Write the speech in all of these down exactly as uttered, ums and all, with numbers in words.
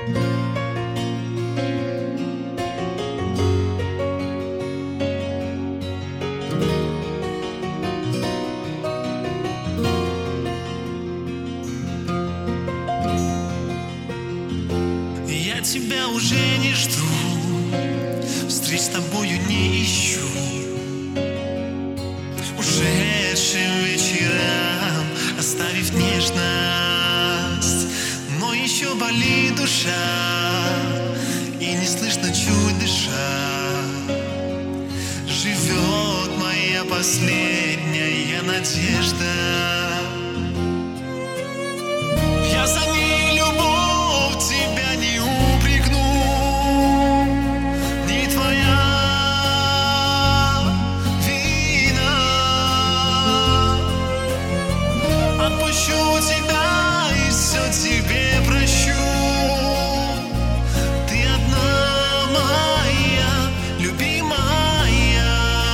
Я тебя уже не жду, встреч с тобою не ищу. Ушедшим вечерам оставив нежность, но еще болит душа, и не слышно чуть дыша. Живет моя последняя надежда. Я за ней любовь тебя не упрекну, не твоя вина. Отпущу тебя и все тебе прощу. Ты одна моя, любимая.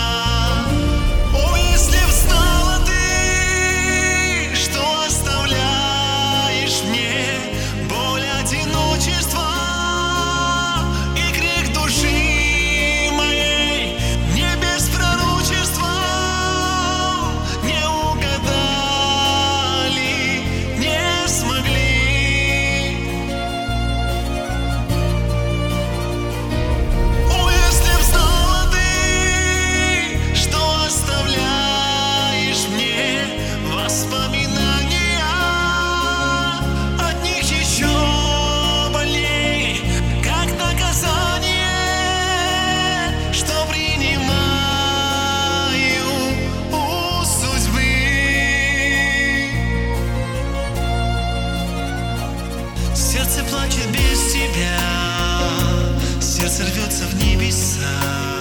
О, если б знала ты, что оставляешь мне боль одиночества и крик души моей, не без пророчества не угадали, не смогли. О, если б знала ты, что оставляешь мне воспоминания, от них еще больней, как наказание, что принимаю у судьбы. Сердце плачет без тебя, сердце рвется в небеса.